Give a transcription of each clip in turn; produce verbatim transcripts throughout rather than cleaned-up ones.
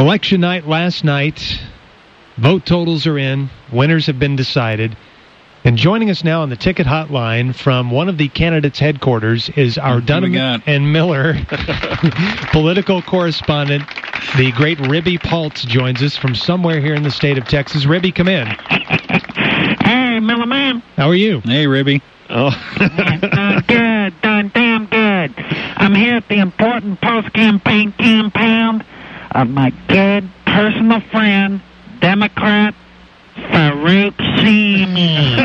Election night last night. Vote totals are in. Winners have been decided. And joining us now on the ticket hotline from one of the candidates' headquarters is our Dunham and Miller political correspondent. The great Ribby Paltz joins us from somewhere here in the state of Texas. Ribby, come in. Hey, Miller man. How are you? Hey, Ribby. Oh. uh, good, done damn good. I'm here at the important post-campaign compound of my good personal friend, Democrat Farouk Shammy.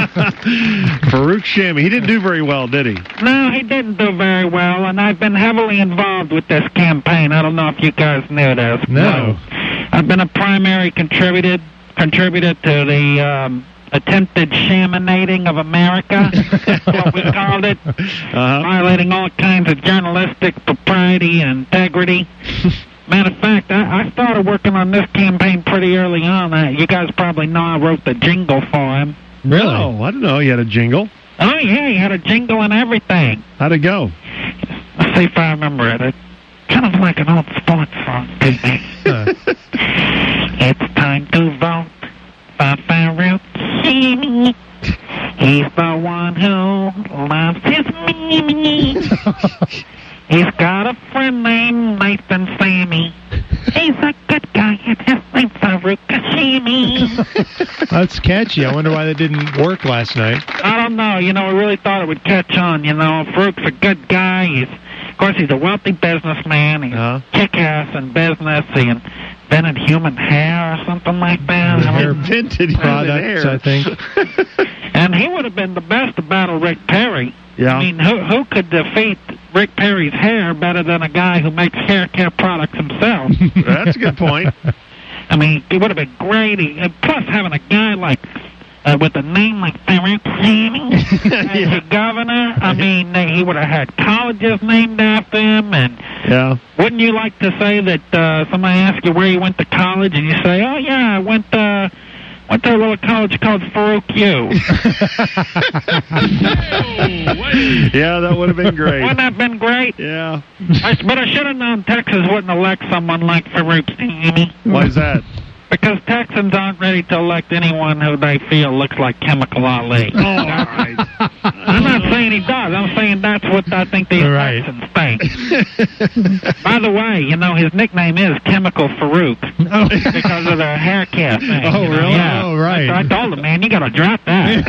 Farouk Shammy. He didn't do very well, did he? No, he didn't do very well, and I've been heavily involved with this campaign. I don't know if you guys knew this. No. I've been a primary contributor, contributor to the um, attempted shaminating of America. That's what we called it. Uh-huh. Violating all kinds of journalistic propriety and integrity. Matter of fact, I, I started working on this campaign pretty early on. Uh, you guys probably know I wrote the jingle for him. Really? Oh, I didn't know you had a jingle. Oh, yeah, he had a jingle and everything. How'd it go? Let's see if I remember it. It's kind of like an old sports song to me. Uh. It's time to vote for Farouk Shammy. He's the one who loves his Mimi. He's got a friend named Nathan Sammy. He's a good guy, and his name's Farouk Shammy. That's catchy. I wonder why that didn't work last night. I don't know. You know, I really thought it would catch on. You know, Farouk's a good guy. He's, of course, he's a wealthy businessman. He's Uh-huh. kick-ass in business. He invented human hair or something like that. I mean, Invented human Products, hair. I think. and he would have been the best to battle Rick Perry. Yeah. I mean, who who could defeat Rick Perry's hair better than a guy who makes hair care products himself? That's a good point. I mean, it would have been great. He, and plus, having a guy like uh, with a name like Farouk Shammy as a governor, I mean, uh, he would have had colleges named after him. And Yeah. wouldn't you like to say that uh, somebody asks you where you went to college, and you say, "Oh yeah, I went to went to a little college called Farouk U." Yeah, that would have been great. Wouldn't that have been great? Yeah. I, but I should have known Texas wouldn't elect someone like Farouk Shammy. Why is that? Because Texans aren't ready to elect anyone who they feel looks like Chemical Ali. Oh, all right. I'm not saying he does. I'm saying that's what I think the Right. Texans think. By the way, you know, his nickname is Chemical Farouk Oh. because of the hair care thing. Oh, you know? really? Yeah. Oh, right. I, I told him, man, you got to drop that.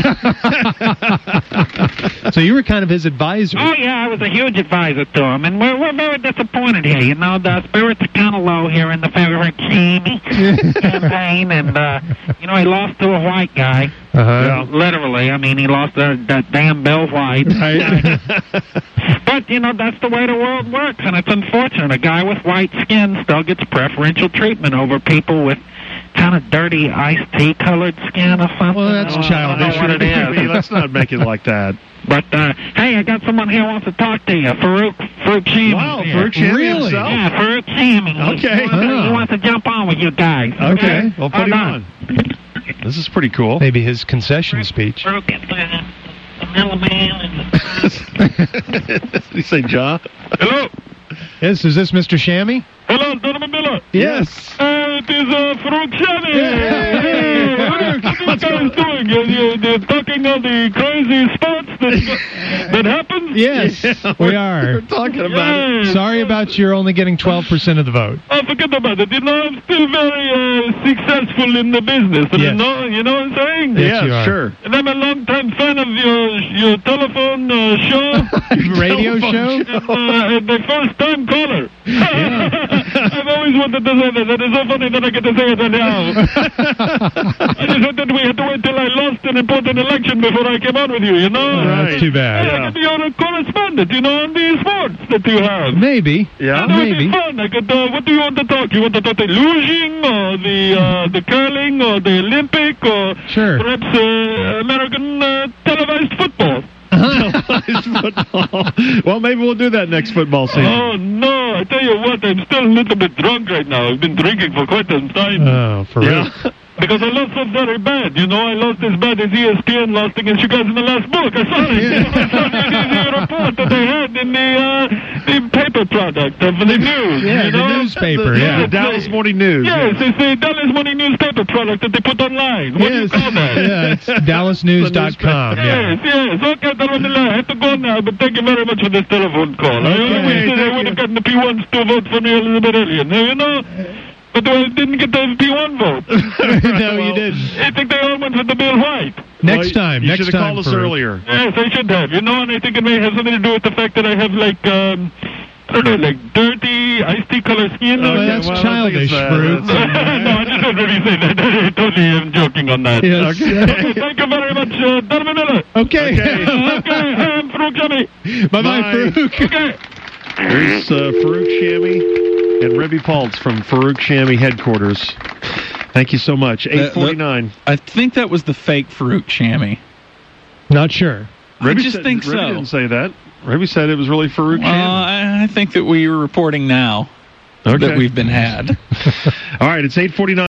So you were kind of his advisor. Oh, yeah, I was a huge advisor to him, and we're, we're very disappointed here. You know, the spirits are kind of low here in the Farouk Shammy campaign, and, uh, you know, he lost to a white guy. Uh-huh. Literally, I mean, he lost that, that damn Bill White. Right. But, you know, that's the way the world works, and it's unfortunate. A guy with white skin still gets preferential treatment over people with kind of dirty iced tea colored skin or something. Well, that's I don't childish. know what it is. Let's not make it like that. But, uh, hey, I got someone here who wants to talk to you. Farouk, Farouk Shammy. Wow, here. Farouk Shammy Really? himself? Yeah, Farouk Shammy. Okay. He wants, to, Oh. he wants to jump on with you guys. Okay, well, put Hold him on. on. This is pretty cool. Maybe his concession speech. Farouk is uh, the middleman and the... Did you say John? Hello? Yes, is this Mister Shammy? Hello, Donovan Miller. Yes. Uh, it is uh, Farouk Shammy. Hey, hey, what are Farouk. you guys doing? You're, you're, you're talking of the crazy sports that, that happens? Yes, Yeah, we we're- are. We're talking about it. Yes. Sorry about your only getting twelve percent of the vote. Oh, forget about it. You know, I'm still very uh, successful in the business. Yes. You know, you know what I'm saying? Yes, you Yeah, are. sure. And I'm a long-time fan of your your telephone uh, show. Radio Telephone show? And, uh, and the first-time caller. I've always wanted to say that. That is so funny that I get to say it now. I just thought that we had to wait till I lost an important election before I came on with you, you know? Oh, that's too bad. Hey, I could be your correspondent, you know, on the sports that you have. Maybe. Yeah. That would Maybe. be fun. I could, uh, what do you want to talk? You want to talk the lugeing, or the uh, the curling, or the Olympic, or Sure. perhaps uh, American uh, televised football? Televised football. Well, maybe we'll do that next football season. Oh, no. I tell you what, I'm still a little bit drunk right now. I've been drinking for quite some time. Oh, for real. Yeah. Because I lost so very bad, you know. I lost as bad as E S P N lost against you guys in the last book. I saw it. Yeah. I saw the report that they had in the, uh, the paper product of the news. Yeah, you the know? newspaper, The, yeah. The Dallas Morning News. Yes, it's the Dallas Morning newspaper product that they put online. What yes. do you call that? Yeah, it's dallas news dot com. Yes, yes. Okay, I have to go now, but thank you very much for this telephone call. I Okay, wish that I would have gotten the P ones to vote for me a little bit earlier. Now, you know, but I didn't get the P one vote. No, you didn't. I think they all went for the Bill White. Next time. You next should have time. called us Farouk. earlier. Yes, I should have. You know, and I think it may have something to do with the fact that I have, like, um, I don't know, like dirty, iced tea color skin. Oh, Okay, that's well, I don't think childish, it's, uh, Farouk. no, I just don't really say that. I totally am joking on that. Yes. Okay, thank you very much, uh, Donovan Miller. Okay. Okay, I'm Farouk Jami. Bye-bye, Bye. Farouk. Okay. There's uh, Farouk Shammy and Rebby Paltz from Farouk Shammy headquarters. Thank you so much. eight forty-nine. I think that was the fake Farouk Shammy. Not sure. I just said, think Rebby so. didn't say that. Rebby said it was really Farouk Well, Shammy. I, I think that we are reporting now Okay. that we've been had. All right, it's eight forty-nine.